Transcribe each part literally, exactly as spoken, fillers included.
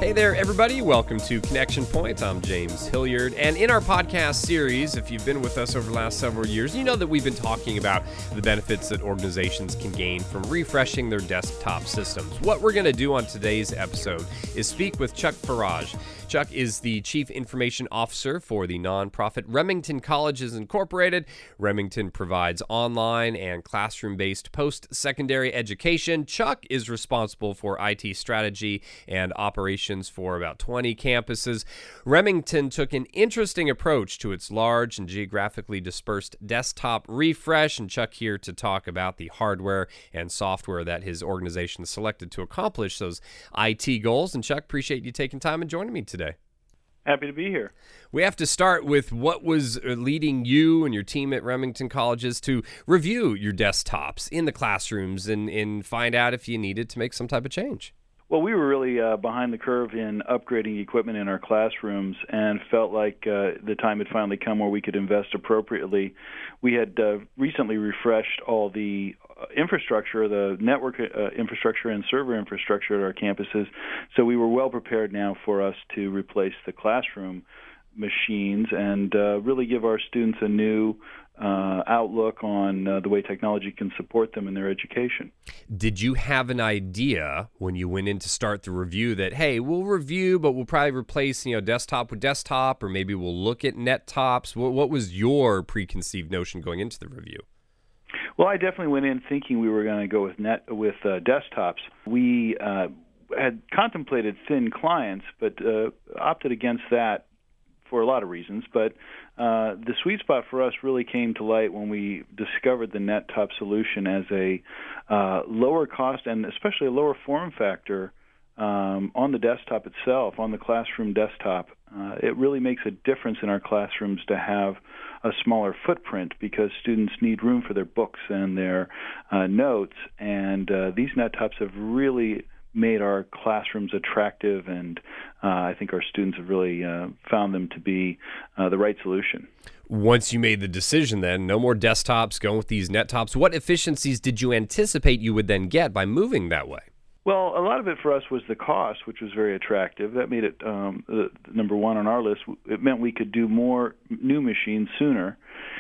Hey there, everybody. Welcome to Connection Point. I'm James Hilliard. And in our podcast series, if you've been with us over the last several years, you know that we've been talking about the benefits that organizations can gain from refreshing their desktop systems. What we're going to do on today's episode is speak with Chuck Farage. Chuck is the Chief Information Officer for the nonprofit Remington Colleges Incorporated. Remington provides online and classroom-based post-secondary education. Chuck is responsible for I T strategy and operations for about twenty campuses. Remington took an interesting approach to its large and geographically dispersed desktop refresh, and Chuck here to talk about the hardware and software that his organization selected to accomplish those I T goals. And Chuck, appreciate you taking time and joining me today. Happy to be here. We have to start with what was leading you and your team at Remington Colleges to review your desktops in the classrooms and, and find out if you needed to make some type of change. Well, we were really uh, behind the curve in upgrading equipment in our classrooms and felt like uh, the time had finally come where we could invest appropriately. We had uh, recently refreshed all the infrastructure, the network uh, infrastructure and server infrastructure at our campuses, so we were well prepared now for us to replace the classroom machines and uh, really give our students a new uh, outlook on uh, the way technology can support them in their education. Did you have an idea when you went in to start the review that, hey, we'll review, but we'll probably replace, you know, desktop with desktop, or maybe we'll look at net tops? What, what was your preconceived notion going into the review? Well, I definitely went in thinking we were going to go with net with uh, desktops. We uh, had contemplated thin clients, but uh, opted against that for a lot of reasons. But uh, the sweet spot for us really came to light when we discovered the NetTop solution as a uh, lower cost and especially a lower form factor um, on the desktop itself, on the classroom desktop. Uh, it really makes a difference in our classrooms to have a smaller footprint because students need room for their books and their uh, notes, and uh, these NetTops have really made our classrooms attractive, and uh, I think our students have really uh, found them to be uh, the right solution. Once you made the decision then, no more desktops, going with these NetTops, what efficiencies did you anticipate you would then get by moving that way? Well, a lot of it for us was the cost, which was very attractive. That made it um, the, number one on our list. It meant we could do more new machines sooner.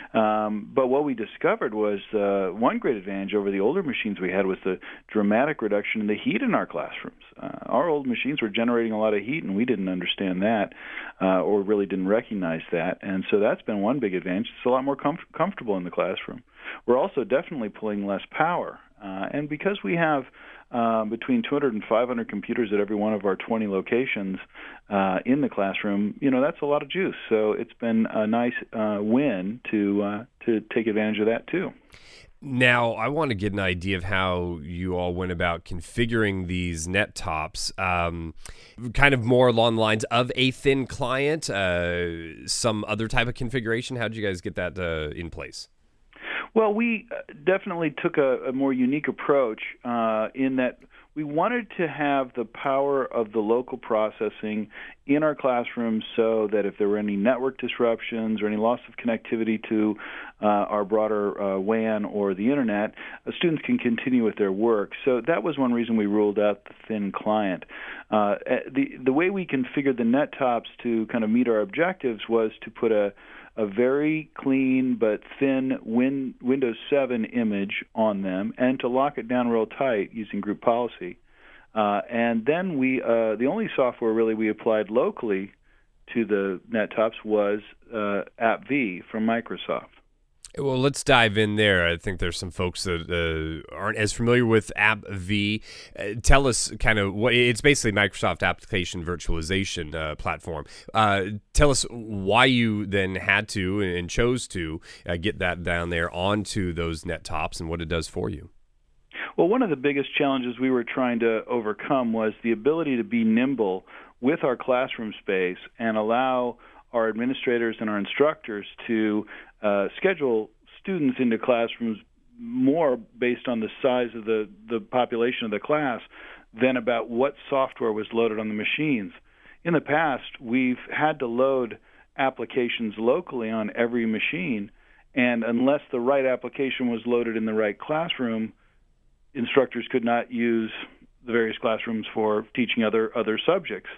Um, but what we discovered was uh, one great advantage over the older machines we had was the dramatic reduction in the heat in our classrooms. Uh, our old machines were generating a lot of heat, and we didn't understand that uh, or really didn't recognize that. And so that's been one big advantage. It's a lot more comf- comfortable in the classroom. We're also definitely pulling less power. Uh, and because we have Uh, between two hundred and five hundred computers at every one of our twenty locations uh, in the classroom, you know, that's a lot of juice. So it's been a nice uh, win to uh, to take advantage of that too. Now, I want to get an idea of how you all went about configuring these NetTops, um, kind of more along the lines of a thin client, uh, some other type of configuration. How did you guys get that uh, in place? Well, we definitely took a, a more unique approach uh, in that we wanted to have the power of the local processing in our classrooms so that if there were any network disruptions or any loss of connectivity to uh, our broader uh, W A N or the Internet, uh, students can continue with their work. So that was one reason we ruled out the thin client. Uh, the, the way we configured the NetTops to kind of meet our objectives was to put a a very clean but thin Win- Windows seven image on them, and to lock it down real tight using group policy. Uh, and then we, uh, the only software really we applied locally to the NetTops was uh, AppV from Microsoft. Well, let's dive in there. I think there's some folks that uh, aren't as familiar with AppV. Uh, tell us kind of what it's basically Microsoft application virtualization uh, platform. Uh, tell us why you then had to and chose to uh, get that down there onto those NetTops and what it does for you. Well, one of the biggest challenges we were trying to overcome was the ability to be nimble with our classroom space and allow our administrators and our instructors to uh, schedule students into classrooms more based on the size of the, the population of the class than about what software was loaded on the machines. In the past, we've had to load applications locally on every machine, and unless the right application was loaded in the right classroom, instructors could not use the various classrooms for teaching other other subjects.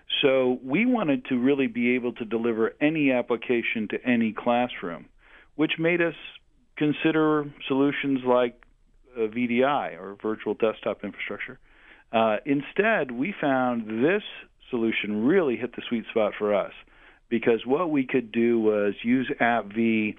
So we wanted to really be able to deliver any application to any classroom, which made us consider solutions like uh, V D I, or virtual desktop infrastructure. Uh, instead, we found this solution really hit the sweet spot for us, because what we could do was use AppV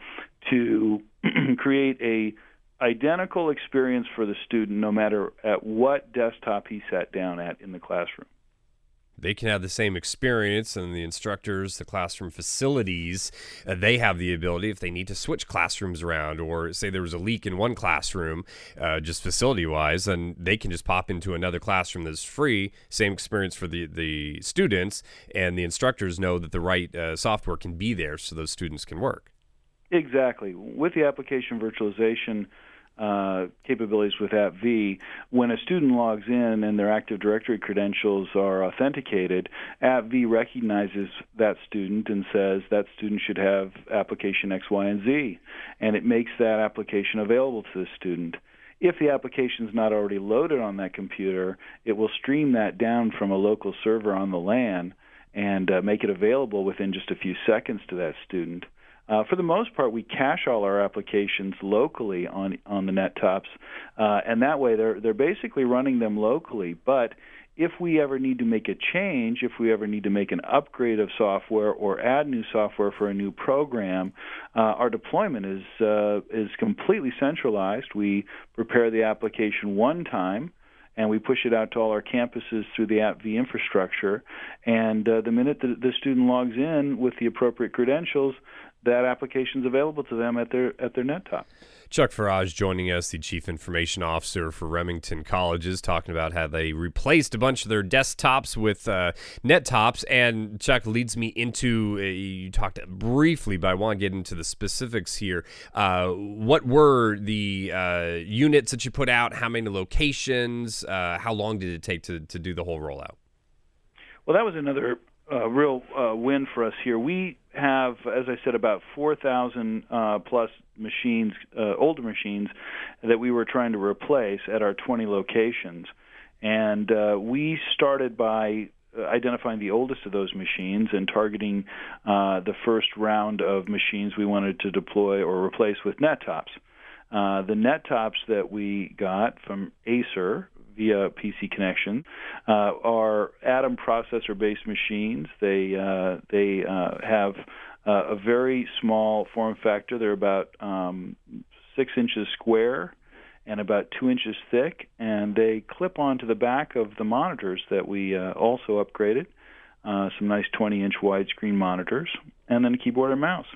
to create a identical experience for the student no matter at what desktop he sat down at in the classroom. They can have the same experience, and the instructors, the classroom facilities, uh, they have the ability, if they need to switch classrooms around, or say there was a leak in one classroom, uh, just facility-wise, then they can just pop into another classroom that's free, same experience for the, the students, and the instructors know that the right uh, software can be there so those students can work. Exactly. With the application virtualization Uh, capabilities with AppV, when a student logs in and their Active Directory credentials are authenticated, AppV recognizes that student and says that student should have application X, Y, and Z, and it makes that application available to the student. If the application is not already loaded on that computer, it will stream that down from a local server on the LAN and uh, make it available within just a few seconds to that student. Uh, for the most part, we cache all our applications locally on on the net tops, uh, and that way they're they're basically running them locally. But if we ever need to make a change, if we ever need to make an upgrade of software or add new software for a new program, uh, our deployment is uh, is completely centralized. We prepare the application one time, and we push it out to all our campuses through the AppV infrastructure. And uh, the minute the, the student logs in with the appropriate credentials, that application is available to them at their at their net top. Chuck Farage joining us, the Chief Information Officer for Remington Colleges, talking about how they replaced a bunch of their desktops with uh, net tops. And Chuck leads me into, uh, you talked briefly, but I want to get into the specifics here. Uh, what were the uh, units that you put out? How many locations? Uh, how long did it take to, to do the whole rollout? Well, that was another uh, real uh, win for us here. We have, as I said, about four thousand uh, plus machines, uh, older machines, that we were trying to replace at our twenty locations. And uh, we started by identifying the oldest of those machines and targeting uh, the first round of machines we wanted to deploy or replace with net tops. Uh, the net tops that we got from Acer via P C Connection uh, are Atom processor-based machines. They uh, they uh, have uh, a very small form factor. They're about um, six inches square and about two inches thick, and they clip onto the back of the monitors that we uh, also upgraded, uh, some nice twenty-inch widescreen monitors, and then a keyboard and mouse.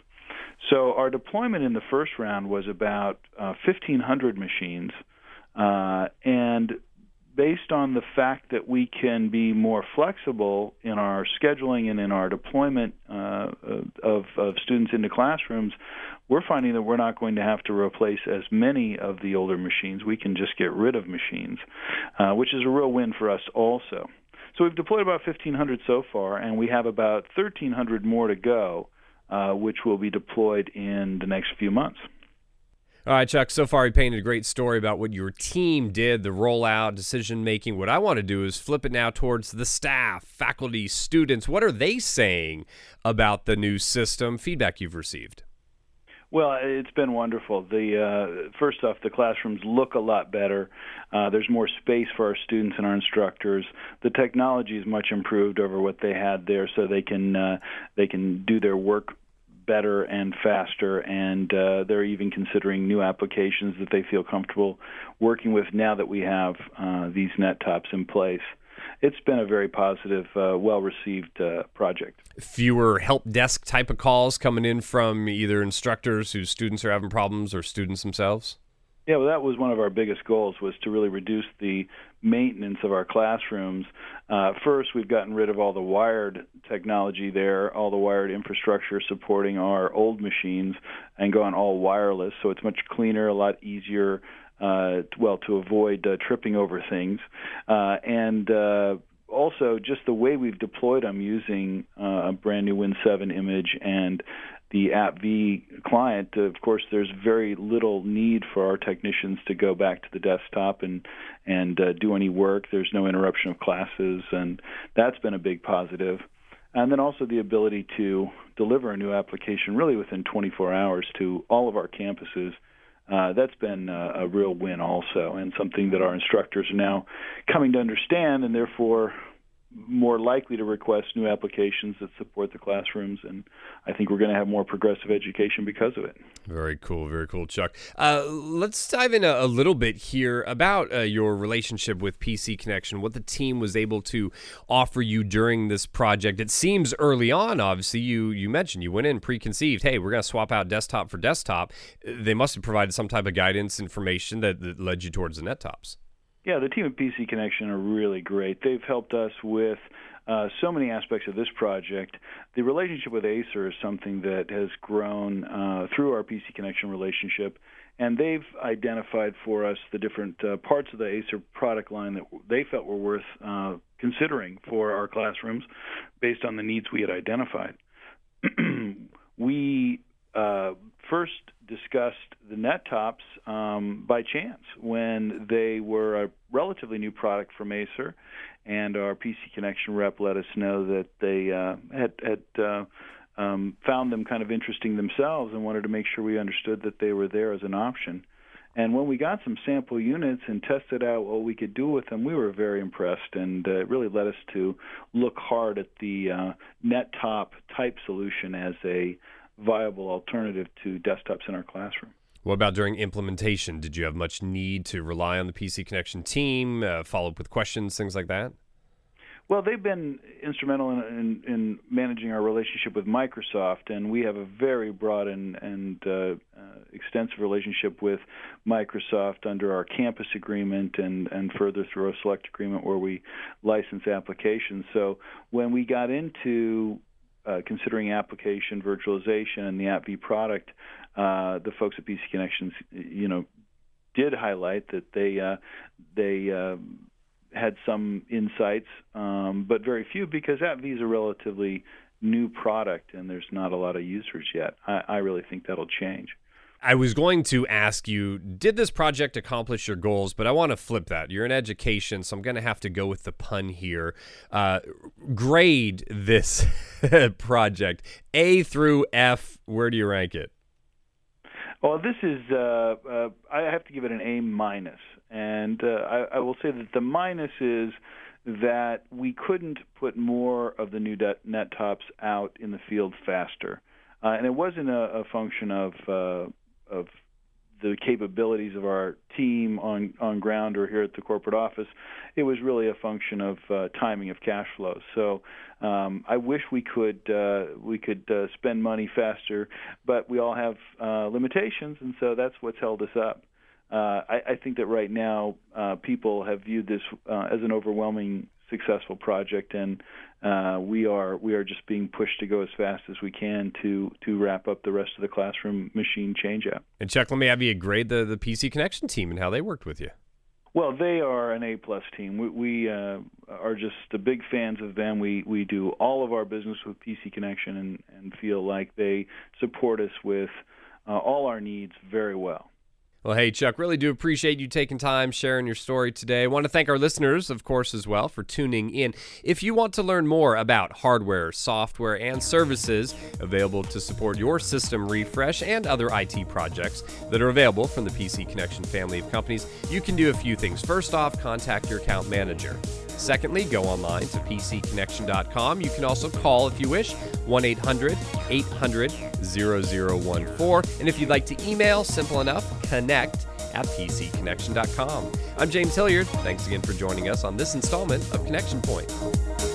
So our deployment in the first round was about uh, fifteen hundred machines, uh, and based on the fact that we can be more flexible in our scheduling and in our deployment uh, of, of students into classrooms, we're finding that we're not going to have to replace as many of the older machines. We can just get rid of machines, uh, which is a real win for us also. So we've deployed about fifteen hundred so far, and we have about thirteen hundred more to go, uh, which will be deployed in the next few months. All right, Chuck, so far you painted a great story about what your team did, the rollout, decision-making. What I want to do is flip it now towards the staff, faculty, students. What are they saying about the new system, feedback you've received? Well, it's been wonderful. The uh, first off, the classrooms look a lot better. Uh, there's more space for our students and our instructors. The technology is much improved over what they had there, so they can uh, they can do their work better and faster, and uh, they're even considering new applications that they feel comfortable working with now that we have uh, these net tops in place. It's been a very positive, uh, well-received uh, project. Fewer help desk type of calls coming in from either instructors whose students are having problems or students themselves? Yeah, well, that was one of our biggest goals, was to really reduce the maintenance of our classrooms. Uh, first, we've gotten rid of all the wired technology there, all the wired infrastructure supporting our old machines, and gone all wireless, so it's much cleaner, a lot easier, uh, well, to avoid uh, tripping over things. Uh, and uh, also, just the way we've deployed them using uh, a brand new Win seven image and the AppV client, of course, there's very little need for our technicians to go back to the desktop and and uh, do any work. There's no interruption of classes, and that's been a big positive. And then also the ability to deliver a new application really within twenty-four hours to all of our campuses. Uh, that's been uh, a real win also, and something that our instructors are now coming to understand, and therefore more likely to request new applications that support the classrooms, and I think we're going to have more progressive education because of it. Very cool, very cool, Chuck. Uh, let's dive in a, a little bit here about uh, your relationship with P C Connection, what the team was able to offer you during this project. It seems early on, obviously, you, you mentioned you went in preconceived, hey, we're going to swap out desktop for desktop. They must have provided some type of guidance, information that, that led you towards the NetTops. Yeah, the team at P C Connection are really great. They've helped us with uh, so many aspects of this project. The relationship with Acer is something that has grown uh, through our P C Connection relationship, and they've identified for us the different uh, parts of the Acer product line that they felt were worth uh, considering for our classrooms based on the needs we had identified. we uh, first discussed the NetTops um, by chance when they were a relatively new product from Acer, and our P C Connection rep let us know that they uh, had, had uh, um, found them kind of interesting themselves and wanted to make sure we understood that they were there as an option. And when we got some sample units and tested out what we could do with them, we were very impressed, and uh, it really led us to look hard at the uh, NetTop type solution as a viable alternative to desktops in our classroom. What about during implementation? Did you have much need to rely on the P C Connection team, uh, follow up with questions, things like that? Well, they've been instrumental in, in, in managing our relationship with Microsoft, and we have a very broad and, and uh, uh, extensive relationship with Microsoft under our campus agreement and, and further through our select agreement where we license applications. So when we got into Uh, considering application virtualization and the AppV product, uh, the folks at P C Connections, you know, did highlight that they uh, they uh, had some insights, um, but very few, because AppV is a relatively new product and there's not a lot of users yet. I, I really think that'll change. I was going to ask you, did this project accomplish your goals? But I want to flip that. You're in education, so I'm going to have to go with the pun here. Uh, grade this project. A through F, where do you rank it? Well, this is, uh, uh, I have to give it an A minus. And uh, I, I will say that the minus is that we couldn't put more of the new NetTops out in the field faster. Uh, and it wasn't a, a function of uh, of the capabilities of our team on, on ground or here at the corporate office. It was really a function of uh, timing of cash flows. So um, I wish we could uh, we could uh, spend money faster, but we all have uh, limitations, and so that's what's held us up. Uh, I, I think that right now uh, people have viewed this uh, as an overwhelming successful project, and uh, we are we are just being pushed to go as fast as we can to to wrap up the rest of the classroom machine change out. And Chuck, let me have you grade the, the P C Connection team and how they worked with you. Well, they are an A-plus team. We, we uh, are just the big fans of them. We we do all of our business with P C Connection and, and feel like they support us with uh, all our needs very well. Well, hey, Chuck, really do appreciate you taking time, sharing your story today. I want to thank our listeners, of course, as well, for tuning in. If you want to learn more about hardware, software, and services available to support your system refresh and other I T projects that are available from the P C Connection family of companies, you can do a few things. First off, contact your account manager. Secondly, go online to P C connection dot com. You can also call, if you wish, one eight hundred eight hundred zero zero one four. And if you'd like to email, simple enough, connect at P C connection dot com. I'm James Hilliard. Thanks again for joining us on this installment of Connection Point.